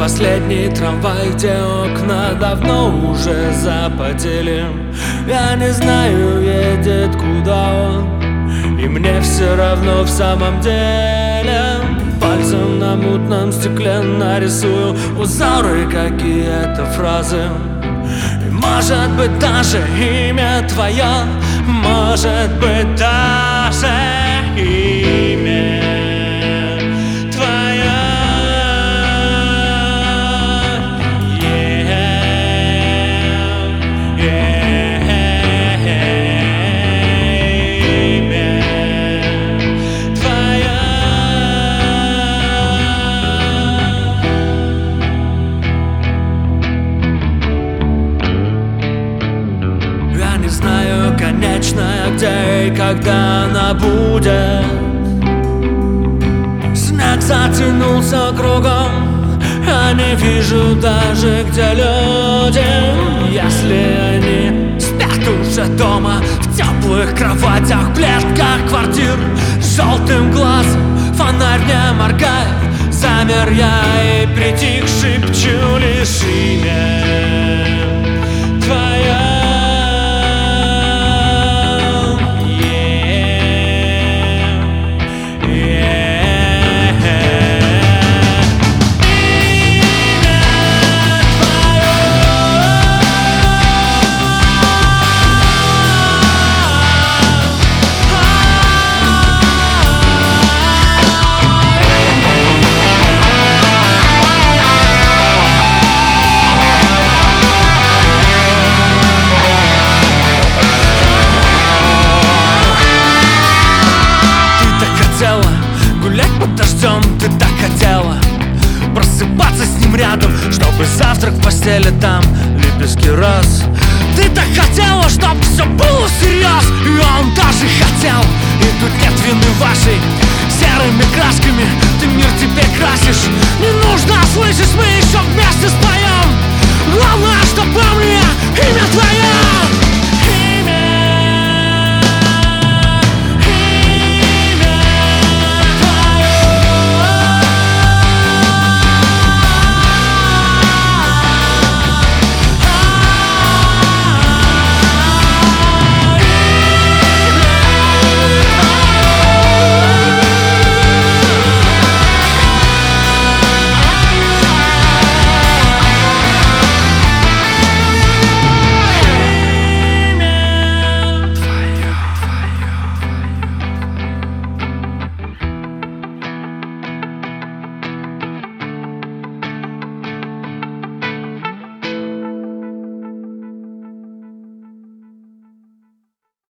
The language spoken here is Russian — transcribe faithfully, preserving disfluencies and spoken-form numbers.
последний трамвай, где окна давно уже запотели. Я не знаю, едет куда он, и мне все равно в самом деле. Пальцем на мутном стекле нарисую узоры какие-то фразы. И может быть даже имя твое, может быть даже имя твое. Знаю, конечная, где и когда она будет. Снег затянулся кругом, а не вижу даже, где люди. Если они спят уже дома, в теплых кроватях, в клетках квартир, желтым глазом фонарь не моргает. Замер я и притих, шепчу лишь имя твое. Гулять под дождем, ты так хотела просыпаться с ним рядом, чтобы завтрак в постели, там лепестки роз. Ты так хотела, чтобы все было всерьез, и он даже хотел. И тут нет вины вашей, серыми красками ты мир теперь красишь. Не нужно, слышишь, мы еще вместе споем. Главное,